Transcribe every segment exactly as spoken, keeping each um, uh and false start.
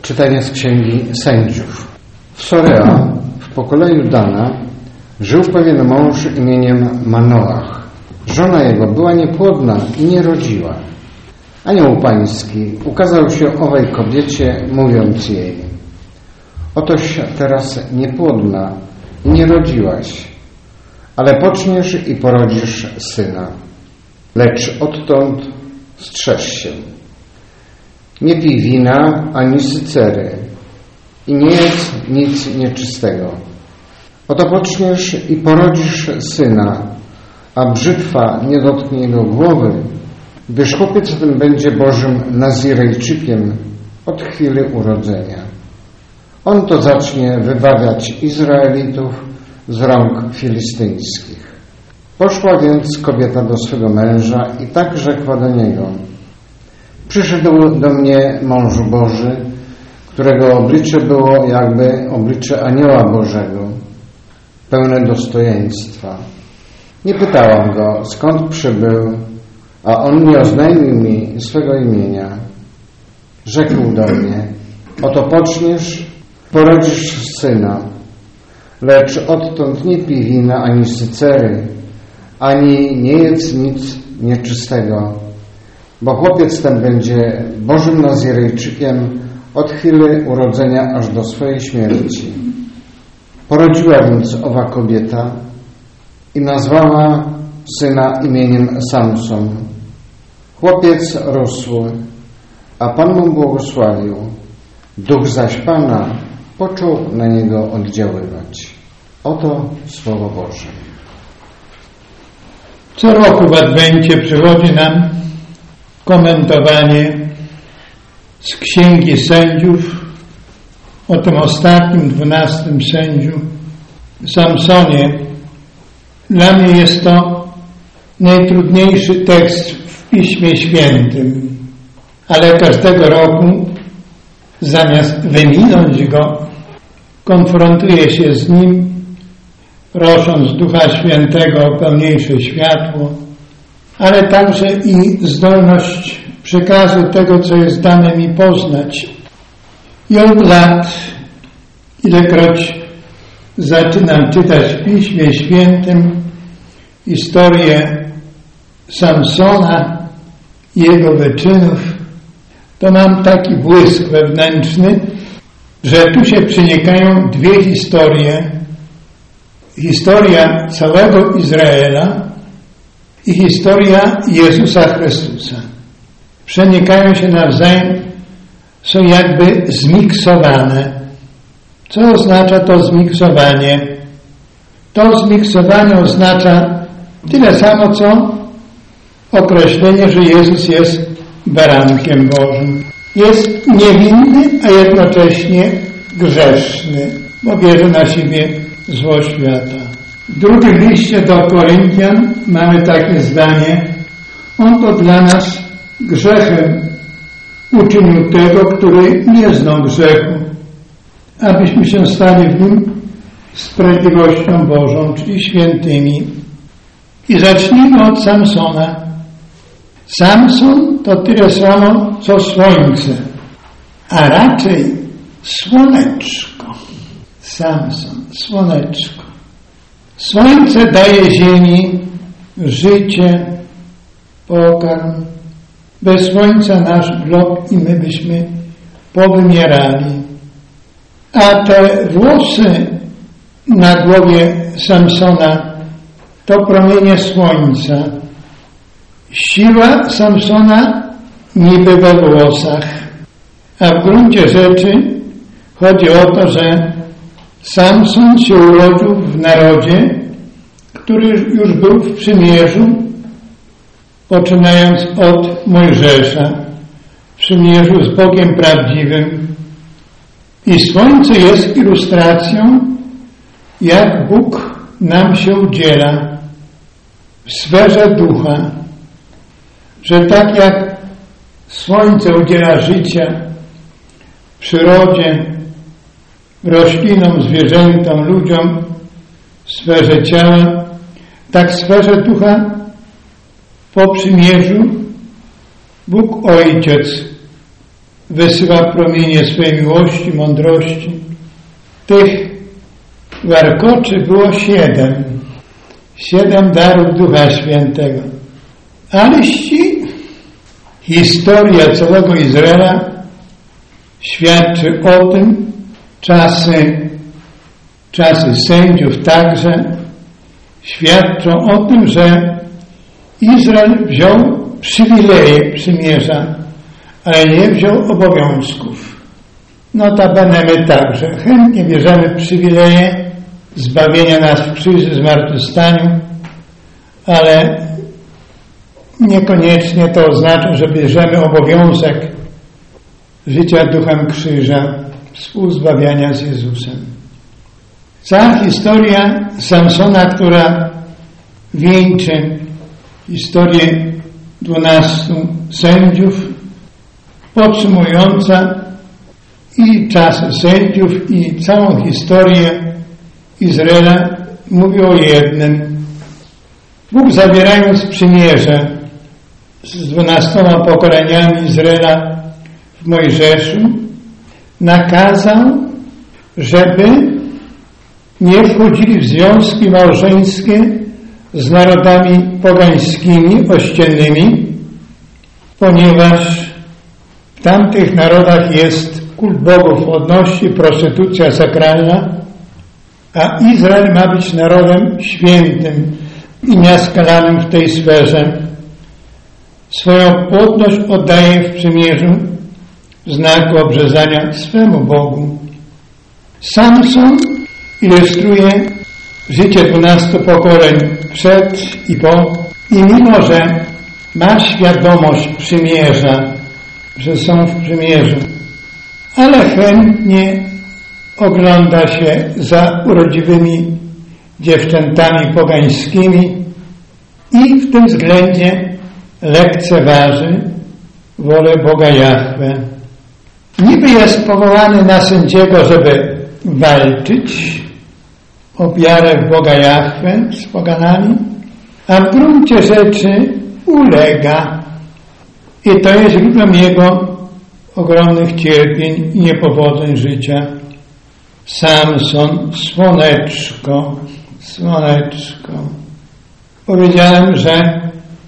Czytanie z Księgi Sędziów. W Sorea, w pokoleniu Dana, żył pewien mąż imieniem Manoach. Żona jego była niepłodna i nie rodziła. Anioł Pański ukazał się owej kobiecie, mówiąc jej: otoś teraz niepłodna i nie rodziłaś, ale poczniesz i porodzisz syna. Lecz odtąd strzeż się. Nie pij wina ani sycery i nie jedz nic nieczystego. Oto poczniesz i porodzisz syna, a brzytwa nie dotknie jego głowy, gdyż chłopiec ten będzie Bożym Nazirejczykiem od chwili urodzenia. On to zacznie wybawiać Izraelitów z rąk filistyńskich. Poszła więc kobieta do swego męża i tak rzekła do niego: przyszedł do mnie mąż Boży, którego oblicze było jakby oblicze anioła Bożego, pełne dostojeństwa. Nie pytałam go, skąd przybył, a on nie oznajmił mi swego imienia. Rzekł do mnie: oto poczniesz, porodzisz syna, lecz odtąd nie pij wina ani sycery, ani nie jedz nic nieczystego, bo chłopiec ten będzie Bożym Nazirejczykiem od chwili urodzenia aż do swojej śmierci. Porodziła więc owa kobieta i nazwała syna imieniem Samson. Chłopiec rósł, a Pan mu błogosławił. Duch zaś Pana począł na niego oddziaływać. Oto Słowo Boże. Co roku w Adwencie przychodzi nam komentowanie z Księgi Sędziów o tym ostatnim, dwunastym sędziu, Samsonie. Dla mnie jest to najtrudniejszy tekst w Piśmie Świętym, ale każdego roku zamiast wyminąć go, konfrontuję się z nim, prosząc Ducha Świętego o pełniejsze światło, ale także i zdolność przekazu tego, co jest dane mi poznać. I od lat, ilekroć zaczynam czytać w Piśmie Świętym historię Samsona i jego wyczynów, to mam taki błysk wewnętrzny, że tu się przenikają dwie historie. Historia całego Izraela i historia Jezusa Chrystusa. Przenikają się nawzajem, są jakby zmiksowane. Co oznacza to zmiksowanie? To zmiksowanie oznacza tyle samo, co określenie, że Jezus jest barankiem Bożym. Jest niewinny, a jednocześnie grzeszny, bo bierze na siebie zło świata. W drugim liście do Koryntian mamy takie zdanie: on to dla nas grzechem uczynił tego, który nie znał grzechu, abyśmy się stali w nim sprawiedliwością Bożą, czyli świętymi. I zacznijmy od Samsona. Samson to tyle samo, co słońce, a raczej słoneczko. Samson, słoneczko. Słońce daje ziemi życie, pokarm. Bez słońca nasz glob i my byśmy powymierali. A te włosy na głowie Samsona to promienie słońca. Siła Samsona niby we włosach, a w gruncie rzeczy chodzi o to, że Samson się urodził w narodzie, który już był w przymierzu, poczynając od Mojżesza, w przymierzu z Bogiem prawdziwym. I słońce jest ilustracją, jak Bóg nam się udziela w sferze ducha, że tak jak słońce udziela życia w przyrodzie, roślinom, zwierzętom, ludziom, w sferze ciała, tak w sferze ducha po przymierzu Bóg Ojciec wysyła promienie swej miłości, mądrości. Tych warkoczy było siedem. Siedem darów Ducha Świętego. Aleści historia całego Izraela świadczy o tym, czasy, czasy sędziów także świadczą o tym, że Izrael wziął przywileje przymierza, ale nie wziął obowiązków. Notabene my także chętnie bierzemy przywileje zbawienia nas w krzyżu, zmartwychwstaniu, ale niekoniecznie to oznacza, że bierzemy obowiązek życia duchem krzyża, współzbawiania z Jezusem. Cała historia Samsona, która wieńczy historię dwunastu sędziów, podsumująca i czasy sędziów, i całą historię Izraela, mówi o jednym. Bóg, zawierając przymierze z dwunastoma pokoleniami Izraela w Mojżeszu, nakazał, żeby nie wchodzili w związki małżeńskie z narodami pogańskimi, ościennymi, ponieważ w tamtych narodach jest kult bogowodności, prostytucja sakralna, a Izrael ma być narodem świętym i nieskalanym w tej sferze. Swoją płodność oddaje w przymierzu w znaku obrzezania swemu Bogu. Samson ilustruje życie dwunastu pokoleń przed i po, i mimo że ma świadomość przymierza, że są w przymierzu, ale chętnie ogląda się za urodziwymi dziewczętami pogańskimi i w tym względzie lekceważy wolę Boga Jahwe. Niby jest powołany na sędziego, żeby walczyć o wiarę w Boga Jahwe z poganami, a w gruncie rzeczy ulega. I to jest źródłem jego ogromnych cierpień i niepowodzeń życia. Samson, słoneczko, słoneczko. Powiedziałem, że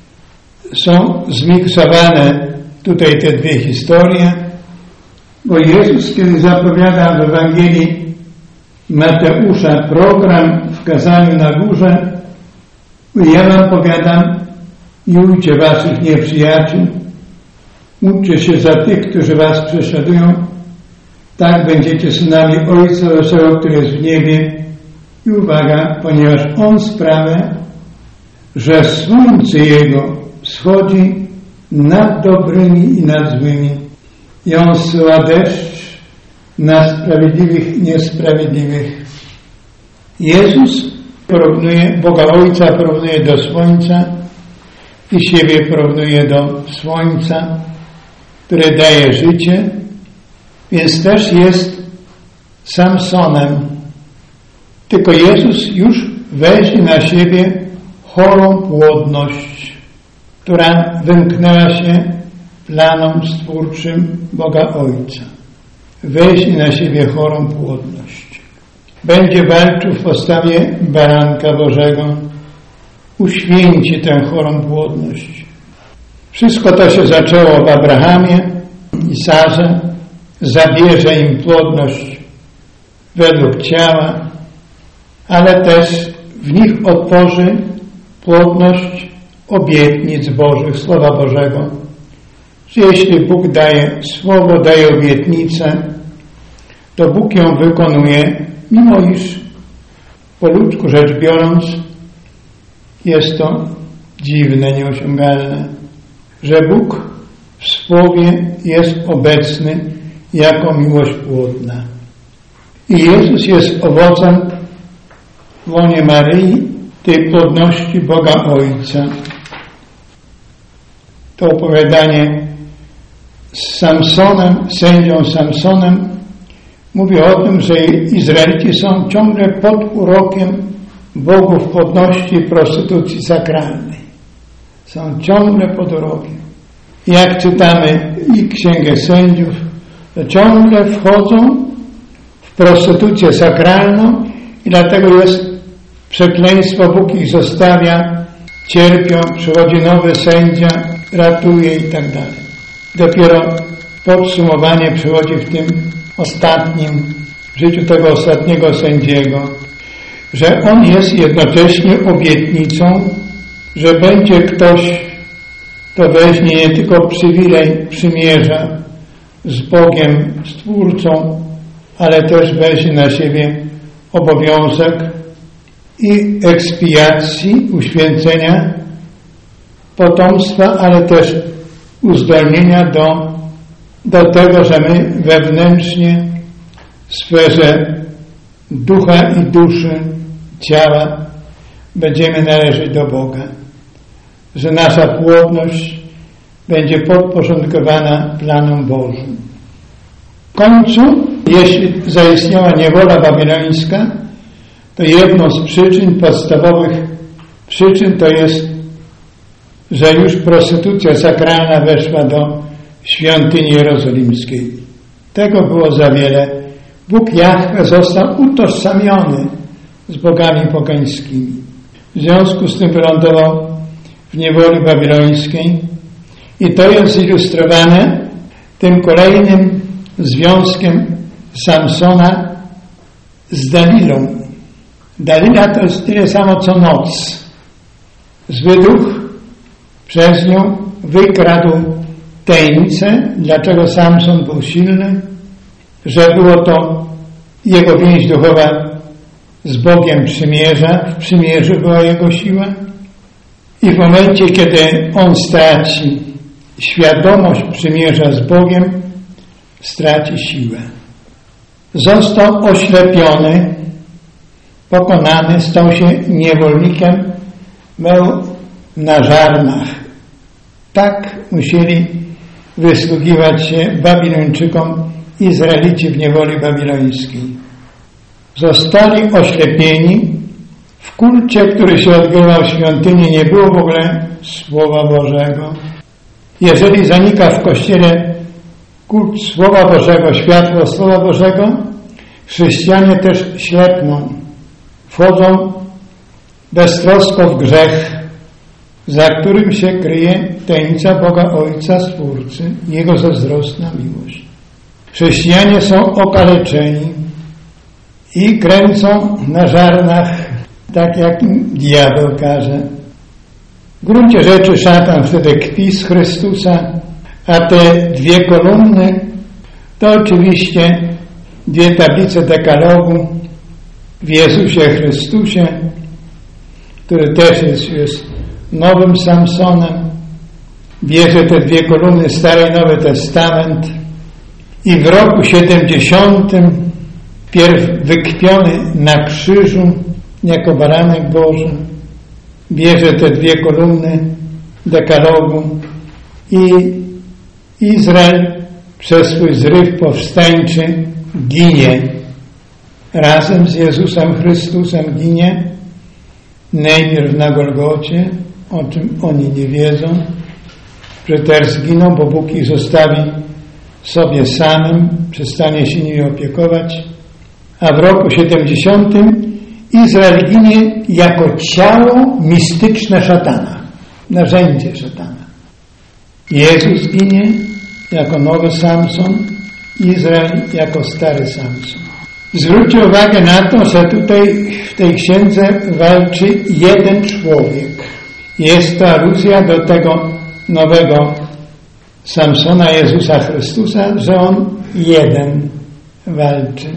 są zmiksowane tutaj te dwie historie, bo Jezus, kiedy zapowiada w Ewangelii Mateusza program w kazaniu na górze, ja wam powiadam, miłujcie waszych nieprzyjaciół, módlcie się za tych, którzy was prześladują, tak będziecie synami Ojca Waszego, który jest w niebie. I uwaga, ponieważ On sprawia, że słońce Jego wschodzi nad dobrymi i nad złymi. I On zsyła deszcz na sprawiedliwych i niesprawiedliwych. Jezus porównuje, Boga Ojca porównuje do słońca i siebie porównuje do słońca, które daje życie, więc też jest Samsonem. Tylko Jezus już weźmie na siebie chorą płodność, która wymknęła się planom stwórczym Boga Ojca. Weźmie na siebie chorą płodność. Będzie walczył w postawie baranka Bożego. Uświęci tę chorą płodność. Wszystko to się zaczęło w Abrahamie i Sarze. Zabierze im płodność według ciała, ale też w nich otworzy płodność obietnic Bożych, Słowa Bożego. Że jeśli Bóg daje Słowo, daje obietnicę, to Bóg ją wykonuje, mimo iż po ludzku rzecz biorąc jest to dziwne, nieosiągalne, że Bóg w Słowie jest obecny jako miłość płodna. I Jezus jest owocem w łonie Maryi tej płodności Boga Ojca. To opowiadanie z Samsonem, sędzią Samsonem, mówi o tym, że Izraelici są ciągle pod urokiem bogów płodności i prostytucji sakralnej. Są ciągle pod urokiem. Jak czytamy i Księgę Sędziów, to ciągle wchodzą w prostytucję sakralną i dlatego jest przekleństwo, Bóg ich zostawia, cierpią, przychodzi nowy sędzia, ratuje i tak dalej. Dopiero podsumowanie przychodzi w tym ostatnim, w życiu tego ostatniego sędziego, że on jest jednocześnie obietnicą, że będzie ktoś, kto weźmie nie tylko przywilej przymierza z Bogiem, Stwórcą, ale też weźmie na siebie obowiązek i ekspiacji, uświęcenia potomstwa, ale też uzdolnienia do, do tego, że my wewnętrznie w sferze ducha i duszy, ciała będziemy należeć do Boga, że nasza płodność będzie podporządkowana planom Bożym. W końcu, jeśli zaistniała niewola babilońska, to jedną z przyczyn, podstawowych przyczyn to jest, że już prostytucja sakralna weszła do świątyni jerozolimskiej. Tego było za wiele. Bóg Jahwe został utożsamiony z bogami pogańskimi. W związku z tym wylądował w niewoli babilońskiej i to jest zilustrowane tym kolejnym związkiem Samsona z Dalilą. Dalila to jest tyle samo co noc. Zły duch przez nią wykradł tajemnicę, dlaczego Samson był silny, że było to jego więź duchowa z Bogiem przymierza, w przymierzu była jego siła i w momencie, kiedy on straci świadomość przymierza z Bogiem, straci siłę. Został oślepiony, pokonany, stał się niewolnikiem, był na żarnach. Tak musieli wysługiwać się Babilończykom Izraelici w niewoli babilońskiej. Zostali oślepieni. W kulcie, który się odbywał w świątyni, nie było w ogóle Słowa Bożego. Jeżeli zanika w Kościele kult Słowa Bożego, światło Słowa Bożego, chrześcijanie też ślepną. Wchodzą beztrosko w grzech, za którym się kryje tajemnica Boga Ojca Stwórcy, Jego zazdrosna miłość. Chrześcijanie są okaleczeni i kręcą na żarnach, tak jak im diabeł każe. W gruncie rzeczy szatan wtedy kpi z Chrystusa, a te dwie kolumny to oczywiście dwie tablice dekalogu w Jezusie Chrystusie, który też jest, jest nowym Samsonem. Bierze te dwie kolumny, Stary i Nowy Testament i w roku siedemdziesiątym pierw wykpiony na krzyżu jako baranek Boży bierze te dwie kolumny dekalogu i Izrael przez swój zryw powstańczy ginie. Razem z Jezusem Chrystusem ginie najpierw na Golgocie, o czym oni nie wiedzą, że też zginą, bo Bóg ich zostawi sobie samym, przestanie się nimi opiekować, a w roku siedemdziesiątym Izrael ginie jako ciało mistyczne szatana, narzędzie szatana. Jezus ginie jako nowy Samson, Izrael jako stary Samson. Zwróćcie uwagę na to, że tutaj w tej księdze walczy jeden człowiek. Jest to aluzja do tego nowego Samsona, Jezusa Chrystusa, że on jeden walczy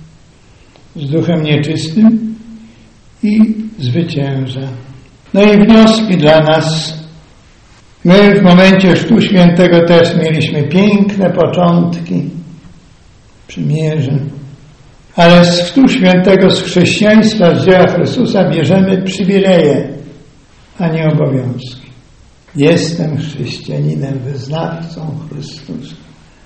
z duchem nieczystym i zwycięża. No i wnioski dla nas. My w momencie Chrztu Świętego też mieliśmy piękne początki przymierza, ale z Chrztu Świętego, z chrześcijaństwa, z dzieła Chrystusa bierzemy przywileje, a nie obowiązki. Jestem chrześcijaninem, wyznawcą Chrystusa.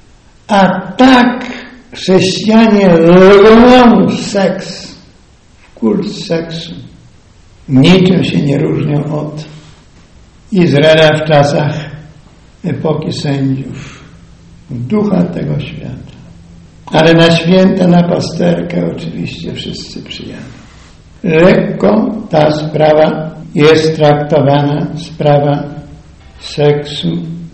A tak chrześcijanie lgną w seks, w kult seksu. Niczym się nie różnią od Izraela w czasach epoki sędziów, ducha tego świata. Ale na święta, na pasterkę oczywiście wszyscy przyjadą. Lekko ta sprawa jest traktowana, sprawa seksu,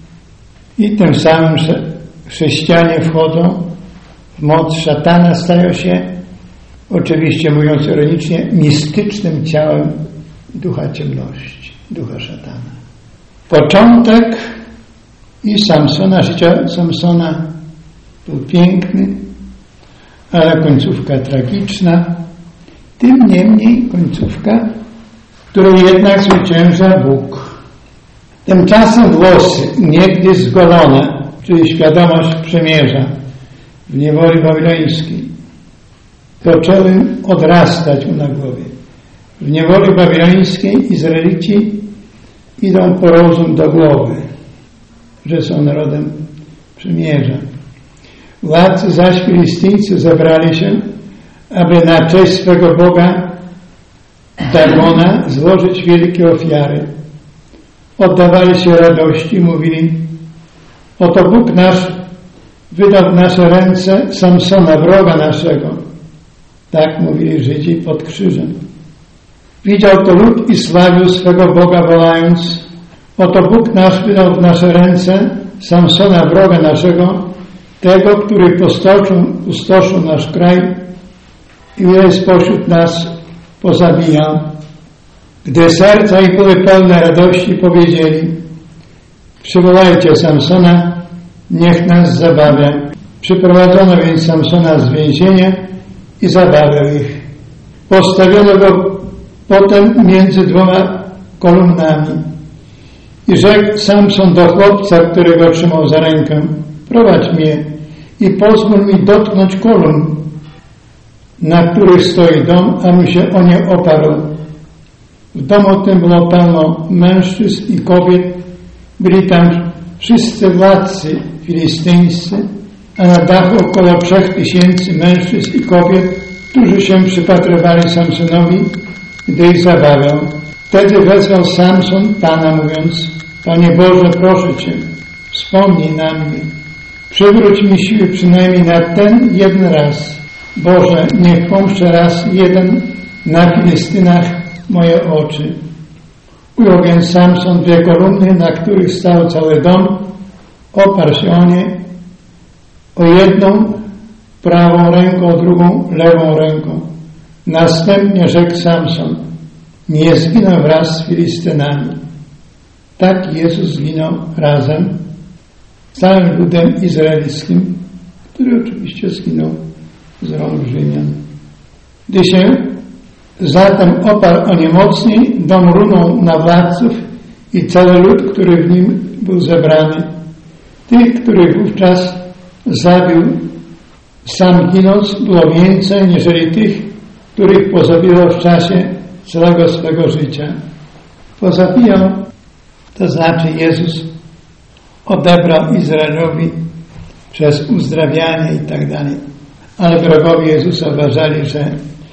i tym samym chrześcijanie wchodzą w moc szatana, stają się, oczywiście mówiąc ironicznie, mistycznym ciałem ducha ciemności, ducha szatana. Początek i Samsona, życia Samsona był piękny, ale końcówka tragiczna. Tym niemniej końcówka, w której jednak zwycięża Bóg. Tymczasem włosy, niegdyś zgolone, czyli świadomość przymierza w niewoli babilońskiej, poczęły odrastać mu na głowie. W niewoli babilońskiej Izraelici idą po rozum do głowy, że są narodem przymierza. Władcy zaś Filistyńcy zebrali się, aby na cześć swego Boga Dagona złożyć wielkie ofiary. Oddawali się radości, mówili: oto Bóg nasz wydał w nasze ręce Samsona, wroga naszego. Tak mówili Żydzi pod krzyżem. Widział to lud i sławił swego Boga, wołając: oto Bóg nasz wydał w nasze ręce Samsona, wroga naszego, tego, który pustoszył, pustoszył nasz kraj i wiele spośród nas pozabijał. Gdy serca ich były pełne radości, powiedzieli: przywołajcie Samsona, niech nas zabawia. Przyprowadzono więc Samsona z więzienia i zabawiał ich. Postawiono go potem między dwoma kolumnami i rzekł Samson do chłopca, którego trzymał za rękę: prowadź mnie i pozwól mi dotknąć kolumn, na których stoi dom, abym się o nie oparł. W domu tym było pełno mężczyzn i kobiet. Byli tam wszyscy władcy filistyńscy, a na dachu około trzech tysięcy mężczyzn i kobiet, którzy się przypatrywali Samsonowi, gdy ich zabawiał. Wtedy wezwał Samson Pana, mówiąc: Panie Boże, proszę Cię, wspomnij na mnie. Przywróć mi siły przynajmniej na ten jeden raz. Boże, niech pomszczę raz jeden na Filistynach moje oczy. Ujął więc Samson dwie kolumny, na których stał cały dom, oparł się o nie, o jedną prawą ręką, drugą lewą ręką. Następnie rzekł Samson: nie zginął wraz z Filistynami. Tak Jezus zginął razem z całym ludem izraelskim, który oczywiście zginął z rąk Rzymian. Gdy się zatem oparł o nie mocniej, dom runął na władców i cały lud, który w nim był zebrany. Tych, których wówczas zabił, sam ginąc, było więcej niżeli tych, których pozabijał w czasie całego swego życia. Pozabijał, to znaczy Jezus odebrał Izraelowi przez uzdrawianie i tak dalej. Ale wrogowie Jezusa uważali, że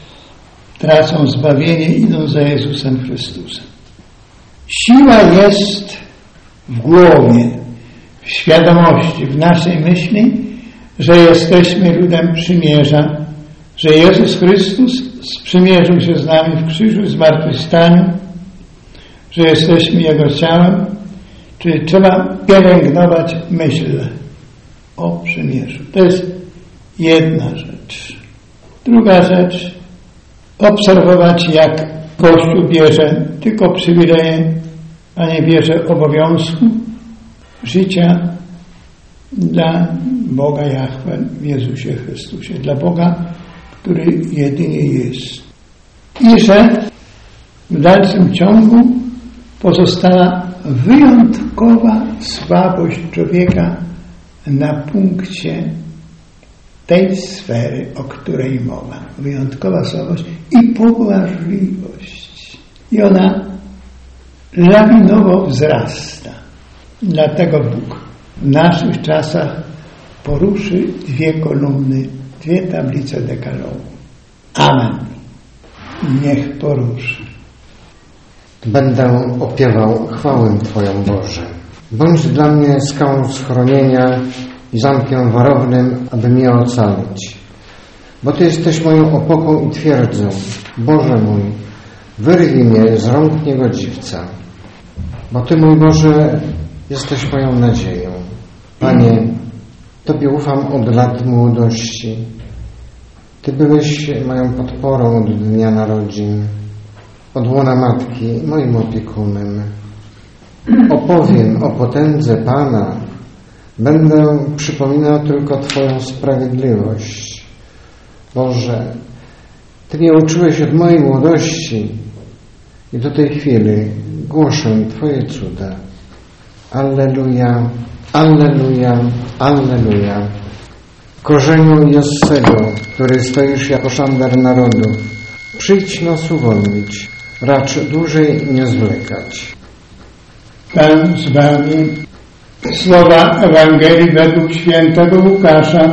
tracą zbawienie, idąc za Jezusem Chrystusem. Siła jest w głowie, w świadomości, w naszej myśli, że jesteśmy ludem przymierza, że Jezus Chrystus sprzymierzył się z nami w krzyżu, zmartwychwstaniu, że jesteśmy Jego ciałem, czyli trzeba pielęgnować myśl o przymierzu. To jest jedna rzecz. Druga rzecz, obserwować, jak Kościół bierze tylko przywileje, a nie bierze obowiązku życia dla Boga Jahwe w Jezusie Chrystusie, dla Boga, który jedynie jest. I że w dalszym ciągu pozostała wyjątkowa słabość człowieka na punkcie tej sfery, o której mowa. Wyjątkowa słabość i pobłażliwość. I ona lawinowo wzrasta. Dlatego Bóg w naszych czasach poruszy dwie kolumny, dwie tablice dekalogu. Amen. Niech poruszy. Będę opiewał chwałę Twoją, Boże. Bądź dla mnie skałą schronienia i zamkiem warownym, aby mnie ocalić. Bo Ty jesteś moją opoką i twierdzą. Boże mój, wyrwij mnie z rąk niegodziwca. Bo Ty, mój Boże, jesteś moją nadzieją. Panie, Tobie ufam od lat młodości. Ty byłeś moją podporą od dnia narodzin, od łona matki, moim opiekunem. Opowiem o potędze Pana, będę przypominał tylko Twoją sprawiedliwość. Boże, Ty mnie uczyłeś od mojej młodości i do tej chwili głoszę Twoje cuda. Alleluja, alleluja, alleluja. Korzeniu Jessego, który stoisz jako sztandar narodu, przyjdź nas uwolnić, racz dłużej nie zwlekać. Pan z Wami. Słowa Ewangelii według świętego Łukasza.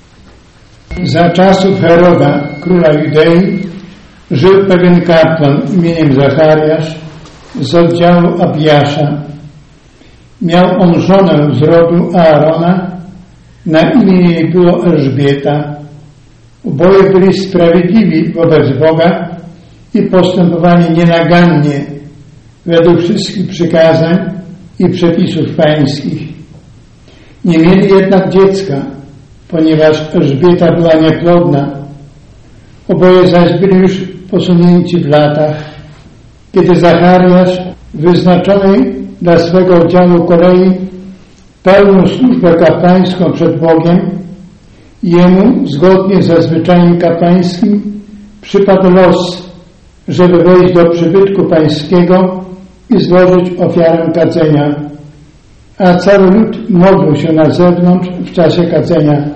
Za czasów Heroda, króla Judei, żył pewien kapłan imieniem Zachariasz z oddziału Abiasza. Miał on żonę z rodu Aarona, na imię jej było Elżbieta. Oboje byli sprawiedliwi wobec Boga i postępowali nienagannie według wszystkich przykazań i przepisów pańskich. Nie mieli jednak dziecka, ponieważ Elżbieta była nieplodna. Oboje zaś byli już posunięci w latach, kiedy Zachariasz, wyznaczony dla swego oddziału kolei, pełnił służbę kapłańską przed Bogiem, jemu, zgodnie ze zwyczajem kapłańskim, przypadł los, żeby wejść do przybytku pańskiego i złożyć ofiarę kadzenia. A cały lud modlił się na zewnątrz w czasie kadzenia.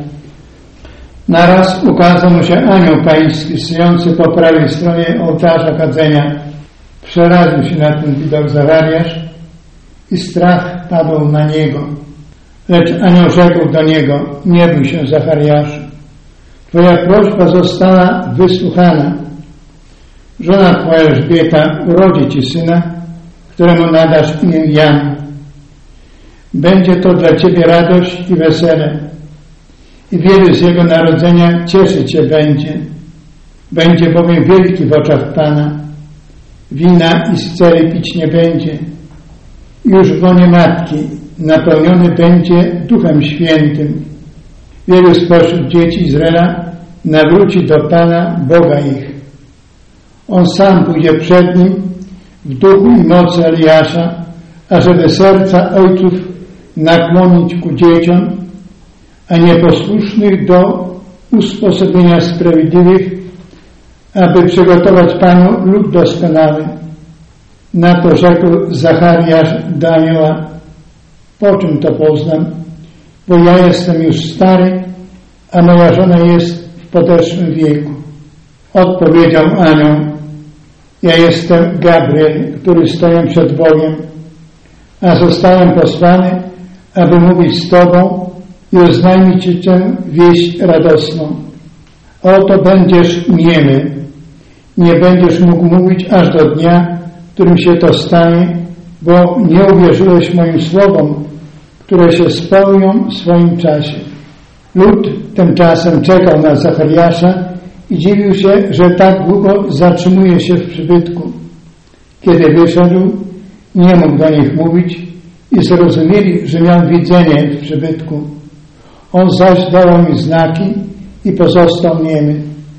Naraz ukazał mu się anioł pański, stojący po prawej stronie ołtarza kadzenia. Przeraził się na ten widok Zachariasz i strach padł na niego. Lecz anioł rzekł do niego: nie bój się, Zachariaszu, twoja prośba została wysłuchana. Żona twoja Elżbieta urodzi ci syna, któremu nadasz imię Jan. Będzie to dla ciebie radość i wesele, i wielu z jego narodzenia cieszyć się będzie. Będzie bowiem wielki w oczach Pana. Wina i scery pić nie będzie. Już w łonie matki napełniony będzie Duchem Świętym. Wielu spośród dzieci Izraela nawróci do Pana, Boga ich. On sam pójdzie przed nim w duchu i mocy Eliasza, ażeby serca ojców nakłonić ku dzieciom, a nieposłusznych do usposobienia sprawiedliwych, aby przygotować Panu lud doskonały. Na to rzekł Zachariasz do anioła: po czym to poznam, bo ja jestem już stary, a moja żona jest w podeszłym wieku. Odpowiedział anioł: ja jestem Gabriel, który stoję przed Bogiem, a zostałem posłany, aby mówić z Tobą i oznajmić Ci tę wieść radosną. Oto będziesz niemy, nie będziesz mógł mówić aż do dnia, w którym się to stanie, bo nie uwierzyłeś moim słowom, które się spełnią w swoim czasie. Lud tymczasem czekał na Zachariasza i dziwił się, że tak długo zatrzymuje się w przybytku. Kiedy wyszedł, nie mógł do nich mówić i zrozumieli, że miał widzenie w przybytku. On zaś dał im znaki i pozostał niemy.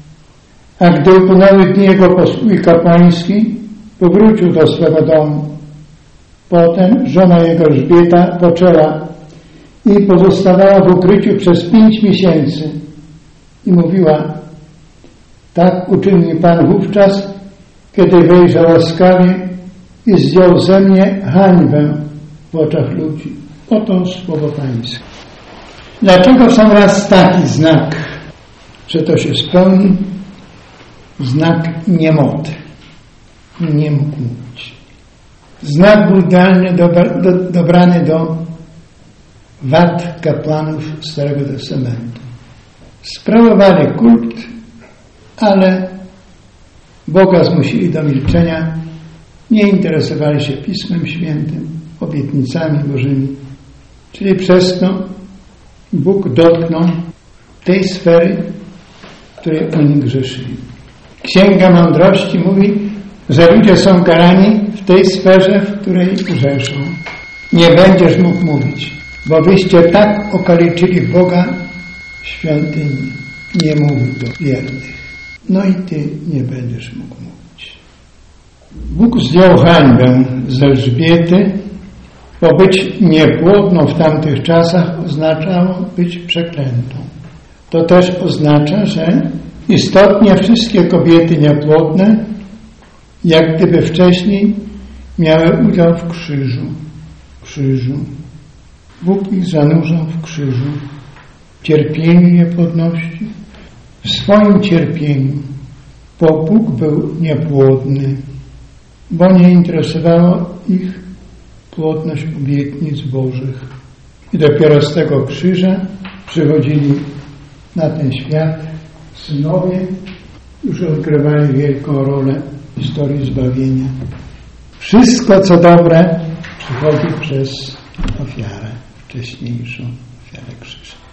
A gdy upłynęły dni jego posługi kapłański, powrócił do swego domu. Potem żona jego Elżbieta poczęła i pozostawała w ukryciu przez pięć miesięcy i mówiła: tak uczynił Pan wówczas, kiedy wejrzał łaskawie i zdjął ze mnie hańbę w oczach ludzi. Oto słowo Pańskie. Dlaczego sam raz taki znak, że to się spełni? Znak niemoty. Nie mógł mówić. Znak był idealnie dobra, do, dobrany do wad kapłanów Starego Testamentu. Sprawowali kult, ale Boga zmusili do milczenia, nie interesowali się Pismem Świętym, obietnicami Bożymi. Czyli przez to Bóg dotknął tej sfery, w której oni grzeszyli. Księga Mądrości mówi, że ludzie są karani w tej sferze, w której grzeszą. Nie będziesz mógł mówić, bo wyście tak okaleczyli Boga w świątyni. Nie mówi do wiernych. No i ty nie będziesz mógł mówić. Bóg zdjął hańbę z Elżbiety, bo być niepłodną w tamtych czasach oznaczało być przeklętą. To też oznacza, że istotnie wszystkie kobiety niepłodne, jak gdyby wcześniej, miały udział w krzyżu. W krzyżu. Bóg ich zanurzał w krzyżu, w cierpieniu niepłodności, w swoim cierpieniu, bo Bóg był niepłodny, bo nie interesowało ich płodność obietnic Bożych. I dopiero z tego krzyża przychodzili na ten świat synowie, już odgrywali wielką rolę w historii zbawienia. Wszystko, co dobre, przychodzi przez ofiarę wcześniejszą, ofiarę krzyża.